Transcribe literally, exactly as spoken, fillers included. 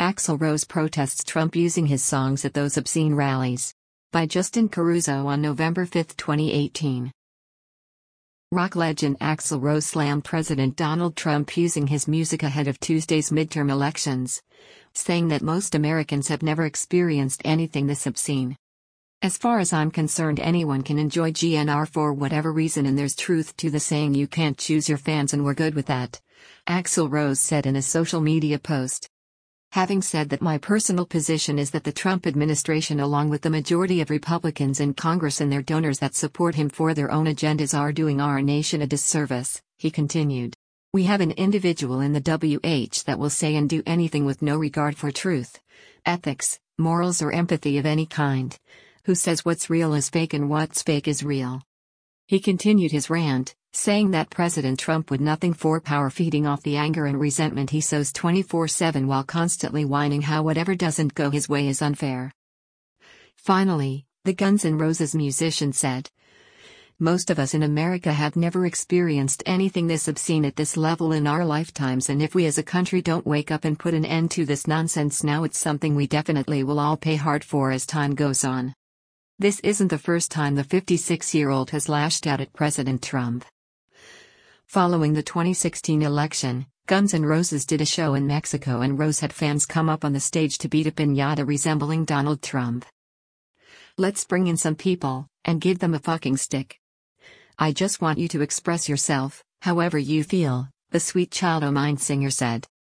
Axl Rose protests Trump using his songs at those obscene rallies. By Justin Caruso on November fifth, twenty eighteen. Rock legend Axl Rose slammed President Donald Trump using his music ahead of Tuesday's midterm elections, saying that most Americans have never experienced anything this obscene. As far as I'm concerned, anyone can enjoy G N R for whatever reason, and there's truth to the saying you can't choose your fans, and we're good with that, Axl Rose said in a social media post. Having said that, my personal position is that the Trump administration, along with the majority of Republicans in Congress and their donors that support him for their own agendas, are doing our nation a disservice, he continued. We have an individual in the W H that will say and do anything with no regard for truth, ethics, morals, or empathy of any kind, who says what's real is fake and what's fake is real. He continued his rant, saying that President Trump would nothing for power, feeding off the anger and resentment he sows twenty-four seven while constantly whining how whatever doesn't go his way is unfair. Finally, the Guns N' Roses musician said, "Most of us in America have never experienced anything this obscene at this level in our lifetimes, and if we as a country don't wake up and put an end to this nonsense now, it's something we definitely will all pay hard for as time goes on." This isn't the first time the fifty-six-year-old has lashed out at President Trump. Following the twenty sixteen election, Guns N' Roses did a show in Mexico, and Rose had fans come up on the stage to beat a piñata resembling Donald Trump. "Let's bring in some people, and give them a fucking stick. I just want you to express yourself, however you feel," the Sweet Child O' Mine singer said.